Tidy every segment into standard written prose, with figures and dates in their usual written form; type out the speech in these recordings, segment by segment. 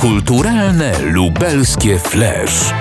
Kulturalne lubelskie Flash.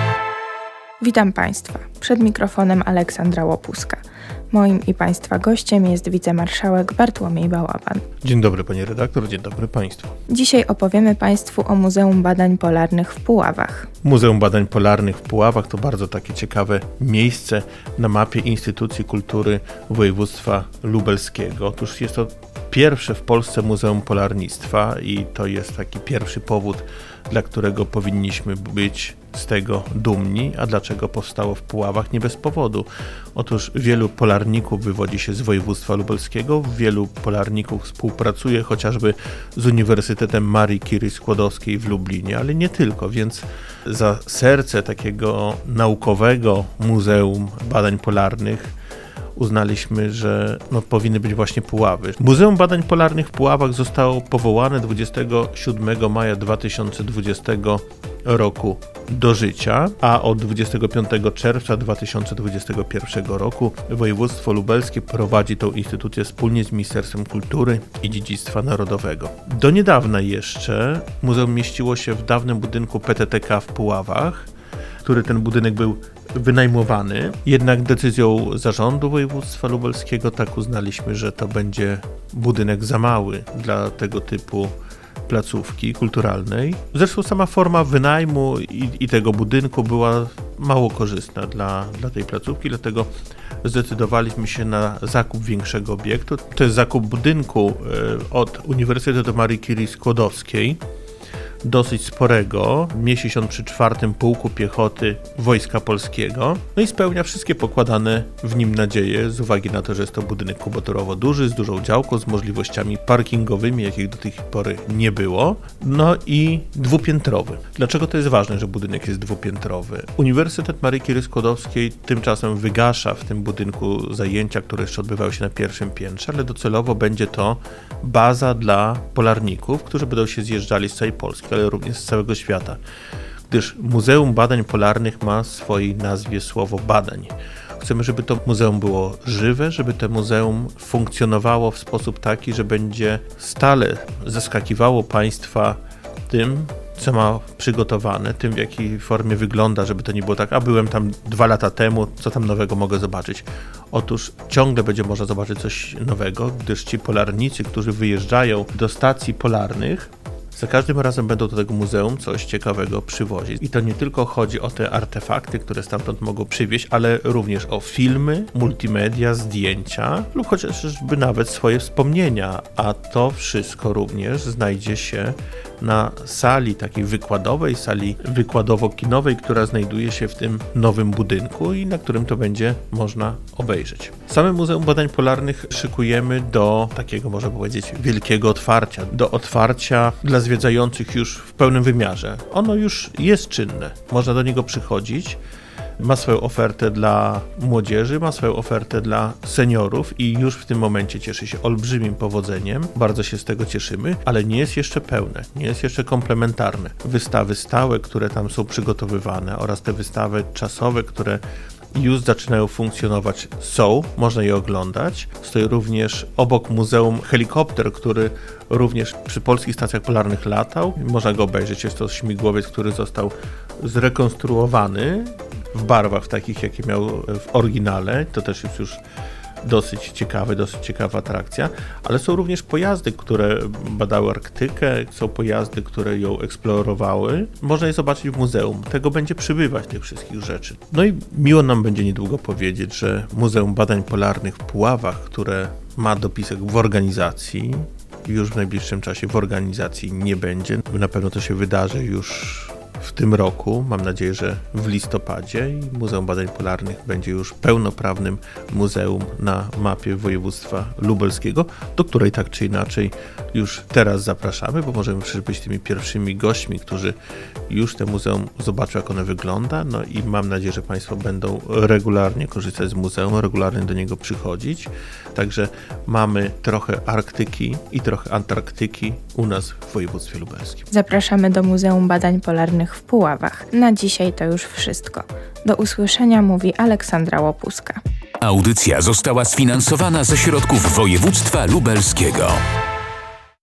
Witam Państwa. Przed mikrofonem Aleksandra Łopuska. Moim i Państwa gościem jest wicemarszałek Bartłomiej Bałaban. Dzień dobry Pani redaktor, dzień dobry Państwu. Dzisiaj opowiemy Państwu o Muzeum Badań Polarnych w Puławach. Muzeum Badań Polarnych w Puławach to bardzo takie ciekawe miejsce na mapie instytucji kultury województwa lubelskiego. Otóż jest to pierwsze w Polsce Muzeum Polarnictwa i to jest taki pierwszy powód, dla którego powinniśmy być z tego dumni. A dlaczego powstało w Puławach? Nie bez powodu. Otóż wielu polarników wywodzi się z województwa lubelskiego, wielu polarników współpracuje chociażby z Uniwersytetem Marii Curie Skłodowskiej w Lublinie, ale nie tylko, więc za serce takiego naukowego Muzeum Badań Polarnych uznaliśmy, że powinny być właśnie Puławy. Muzeum Badań Polarnych w Puławach zostało powołane 27 maja 2020 roku do życia, a od 25 czerwca 2021 roku województwo lubelskie prowadzi tą instytucję wspólnie z Ministerstwem Kultury i Dziedzictwa Narodowego. Do niedawna jeszcze muzeum mieściło się w dawnym budynku PTTK w Puławach, który ten budynek był wynajmowany, jednak decyzją zarządu województwa lubelskiego tak uznaliśmy, że to będzie budynek za mały dla tego typu placówki kulturalnej. Zresztą sama forma wynajmu i tego budynku była mało korzystna dla tej placówki, dlatego zdecydowaliśmy się na zakup większego obiektu. To jest zakup budynku od Uniwersytetu Marii Curie Skłodowskiej, dosyć sporego, mieści się on przy 4. Pułku Piechoty Wojska Polskiego, i spełnia wszystkie pokładane w nim nadzieje z uwagi na to, że jest to budynek kubotorowo duży, z dużą działką, z możliwościami parkingowymi, jakich do tej pory nie było, i dwupiętrowy. Dlaczego to jest ważne, że budynek jest dwupiętrowy? Uniwersytet Marii Curie Skłodowskiej tymczasem wygasza w tym budynku zajęcia, które jeszcze odbywały się na pierwszym piętrze, ale docelowo będzie to baza dla polarników, którzy będą się zjeżdżali z całej Polski, ale również z całego świata, gdyż Muzeum Badań Polarnych ma w swojej nazwie słowo badań. Chcemy, żeby to muzeum było żywe, żeby to muzeum funkcjonowało w sposób taki, że będzie stale zaskakiwało Państwa tym, co ma przygotowane, tym w jakiej formie wygląda, żeby to nie było tak, a byłem tam 2 lata temu, co tam nowego mogę zobaczyć. Otóż ciągle będzie można zobaczyć coś nowego, gdyż ci polarnicy, którzy wyjeżdżają do stacji polarnych, za każdym razem będą do tego muzeum coś ciekawego przywozić. I to nie tylko chodzi o te artefakty, które stamtąd mogą przywieźć, ale również o filmy, multimedia, zdjęcia lub chociażby nawet swoje wspomnienia. A to wszystko również znajdzie się na sali takiej wykładowej, sali wykładowo-kinowej, która znajduje się w tym nowym budynku i na którym to będzie można obejrzeć. Same Muzeum Badań Polarnych szykujemy do takiego, można powiedzieć, wielkiego otwarcia. Do otwarcia dla zwiedzających już w pełnym wymiarze. Ono już jest czynne. Można do niego przychodzić. Ma swoją ofertę dla młodzieży, ma swoją ofertę dla seniorów i już w tym momencie cieszy się olbrzymim powodzeniem. Bardzo się z tego cieszymy, ale nie jest jeszcze pełne, nie jest jeszcze komplementarne. Wystawy stałe, które tam są przygotowywane oraz te wystawy czasowe, które już zaczynają funkcjonować, można je oglądać. Stoi również obok muzeum helikopter, który również przy polskich stacjach polarnych latał. Można go obejrzeć. Jest to śmigłowiec, który został zrekonstruowany w barwach takich, jakie miał w oryginale. To też jest już dosyć ciekawa atrakcja, ale są również pojazdy, które badały Arktykę, są pojazdy, które ją eksplorowały. Można je zobaczyć w muzeum. Tego będzie przybywać, tych wszystkich rzeczy. I miło nam będzie niedługo powiedzieć, że Muzeum Badań Polarnych w Puławach, które ma dopisek w organizacji, już w najbliższym czasie w organizacji nie będzie. Na pewno to się wydarzy już w tym roku, mam nadzieję, że w listopadzie, i Muzeum Badań Polarnych będzie już pełnoprawnym muzeum na mapie województwa lubelskiego, do której tak czy inaczej już teraz zapraszamy, bo możemy być tymi pierwszymi gośćmi, którzy już te muzeum zobaczą, jak ono wygląda, i mam nadzieję, że Państwo będą regularnie korzystać z muzeum, regularnie do niego przychodzić. Także mamy trochę Arktyki i trochę Antarktyki u nas w województwie lubelskim. Zapraszamy do Muzeum Badań Polarnych w Puławach. Na dzisiaj to już wszystko. Do usłyszenia, mówi Aleksandra Łopuska. Audycja została sfinansowana ze środków województwa lubelskiego.